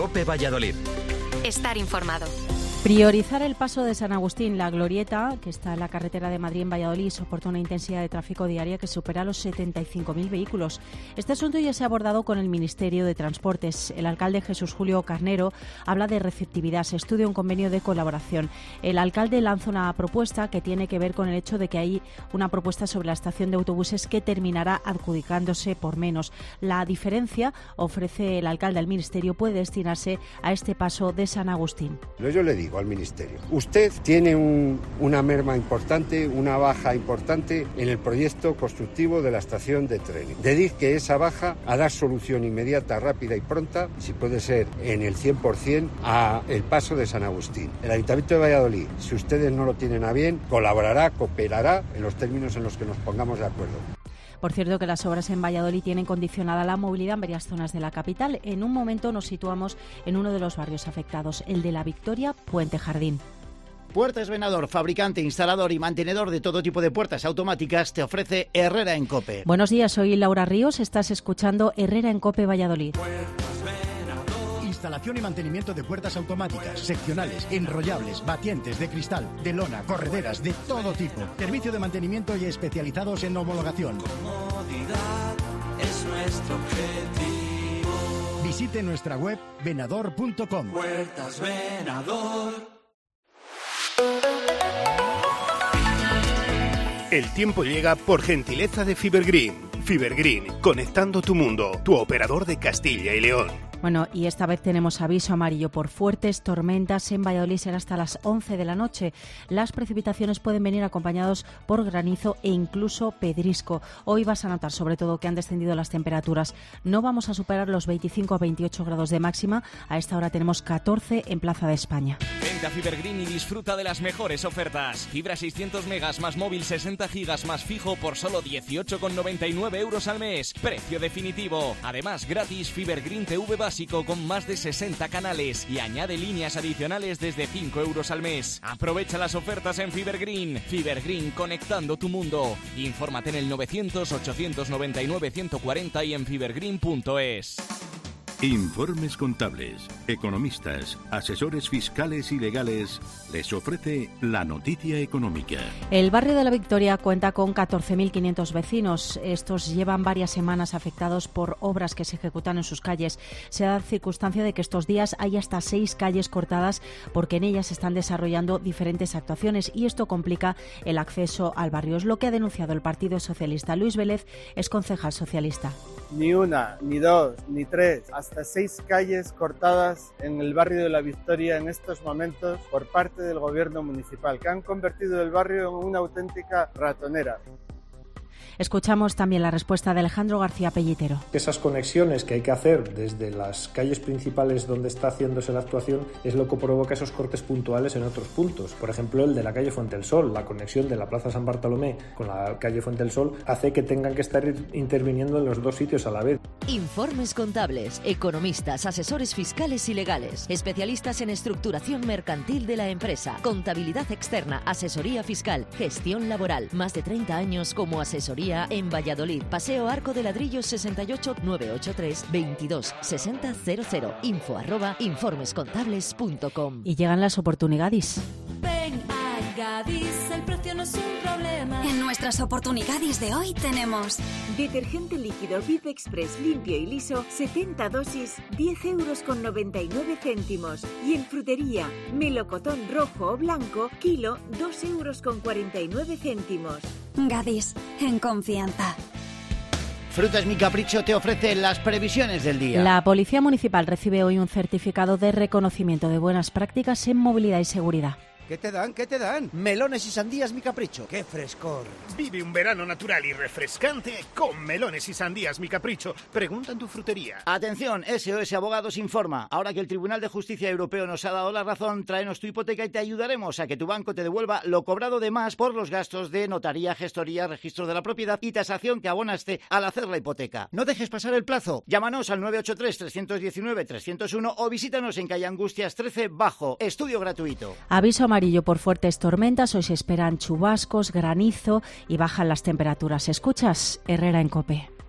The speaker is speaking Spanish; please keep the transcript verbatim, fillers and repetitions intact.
COPE Valladolid. Estar informado. Priorizar el paso de San Agustín, la glorieta, que está en la carretera de Madrid en Valladolid, soporta una intensidad de tráfico diaria que supera los setenta y cinco mil vehículos. Este asunto ya se ha abordado con el Ministerio de Transportes. El alcalde Jesús Julio Carnero habla de receptividad, se estudia un convenio de colaboración. El alcalde lanza una propuesta que tiene que ver con el hecho de que hay una propuesta sobre la estación de autobuses que terminará adjudicándose por menos. La diferencia, ofrece el alcalde al Ministerio, puede destinarse a este paso de San Agustín. Yo le digo al Ministerio, usted tiene un, una merma importante, una baja importante en el proyecto constructivo de la estación de trenes. Dedique esa baja a dar solución inmediata, rápida y pronta, si puede ser en el cien por ciento, a el paso de San Agustín. El Ayuntamiento de Valladolid, si ustedes no lo tienen a bien, colaborará, cooperará en los términos en los que nos pongamos de acuerdo. Por cierto, que las obras en Valladolid tienen condicionada la movilidad en varias zonas de la capital. En un momento nos situamos en uno de los barrios afectados, el de La Victoria, Puente Jardín. Puertas Venador, fabricante, instalador y mantenedor de todo tipo de puertas automáticas, te ofrece Herrera en COPE. Buenos días, soy Laura Ríos, estás escuchando Herrera en COPE Valladolid. Instalación y mantenimiento de puertas automáticas, seccionales, enrollables, batientes, de cristal, de lona, correderas, de todo tipo. Servicio de mantenimiento y especializados en homologación. Comodidad es nuestro objetivo. Visite nuestra web venador punto com. Puertas Venador. El tiempo llega por gentileza de Fibergreen. Fibergreen, conectando tu mundo, tu operador de Castilla y León. Bueno, y esta vez tenemos aviso amarillo por fuertes tormentas en Valladolid, será hasta las once de la noche. Las precipitaciones pueden venir acompañados por granizo e incluso pedrisco. Hoy vas a notar sobre todo que han descendido las temperaturas. No vamos a superar los veinticinco a veintiocho grados de máxima. A esta hora tenemos catorce en Plaza de España. Vente a Fibergreen y disfruta de las mejores ofertas. Fibra seiscientos megas más móvil sesenta gigas más fijo por solo dieciocho con noventa y nueve euros al mes. Precio definitivo. Además, gratis Fibergreen T V básico con más de sesenta canales y añade líneas adicionales desde cinco euros al mes. Aprovecha las ofertas en Fibergreen. Fibergreen, conectando tu mundo. Infórmate en el novecientos ochocientos noventa y nueve ciento cuarenta y en fibergreen punto es. Informes Contables, economistas, asesores fiscales y legales les ofrece la noticia económica. El barrio de La Victoria cuenta con catorce mil quinientos vecinos. Estos llevan varias semanas afectados por obras que se ejecutan en sus calles. Se da circunstancia de que estos días hay hasta seis calles cortadas porque en ellas se están desarrollando diferentes actuaciones y esto complica el acceso al barrio. Es lo que ha denunciado el Partido Socialista. Luis Vélez es concejal socialista. Ni una, ni dos, ni tres, hasta seis calles cortadas en el barrio de La Victoria en estos momentos por parte del gobierno municipal, que han convertido el barrio en una auténtica ratonera. Escuchamos también la respuesta de Alejandro García Pellitero. Esas conexiones que hay que hacer desde las calles principales donde está haciéndose la actuación es lo que provoca esos cortes puntuales en otros puntos. Por ejemplo, el de la calle Fuente del Sol, la conexión de la Plaza San Bartolomé con la calle Fuente del Sol hace que tengan que estar interviniendo en los dos sitios a la vez. Informes contables, economistas, asesores fiscales y legales, especialistas en estructuración mercantil de la empresa, contabilidad externa, asesoría fiscal, gestión laboral, más de treinta años como asesoría en Valladolid. Paseo Arco de Ladrillos sesenta y ocho, novecientos ochenta y tres, veintidós sesenta cero cero. Info arroba informescontables punto com. Y llegan las oportunidades. Ven a Gadis, el precio no es un problema. En nuestras oportunidades de hoy tenemos detergente líquido Viv Express limpio y liso, setenta dosis, diez euros con noventa y nueve céntimos. Y en frutería, melocotón rojo o blanco, kilo, dos euros con cuarenta y nueve céntimos. Gadis, en confianza. Frutas Mi Capricho te ofrece las previsiones del día. La Policía Municipal recibe hoy un certificado de reconocimiento de buenas prácticas en movilidad y seguridad. ¿Qué te dan? ¿Qué te dan? Melones y sandías Mi Capricho. ¡Qué frescor! Vive un verano natural y refrescante con melones y sandías Mi Capricho. Pregunta en tu frutería. Atención, S O S Abogados informa. Ahora que el Tribunal de Justicia Europeo nos ha dado la razón, tráenos tu hipoteca y te ayudaremos a que tu banco te devuelva lo cobrado de más por los gastos de notaría, gestoría, registro de la propiedad y tasación que abonaste al hacer la hipoteca. No dejes pasar el plazo. Llámanos al nueve ocho tres, tres uno nueve, tres cero uno o visítanos en calle Angustias trece Bajo. Estudio gratuito. Aviso amarillo por fuertes tormentas. Hoy se esperan chubascos, granizo y bajan las temperaturas. ¿Escuchas? Herrera en COPE.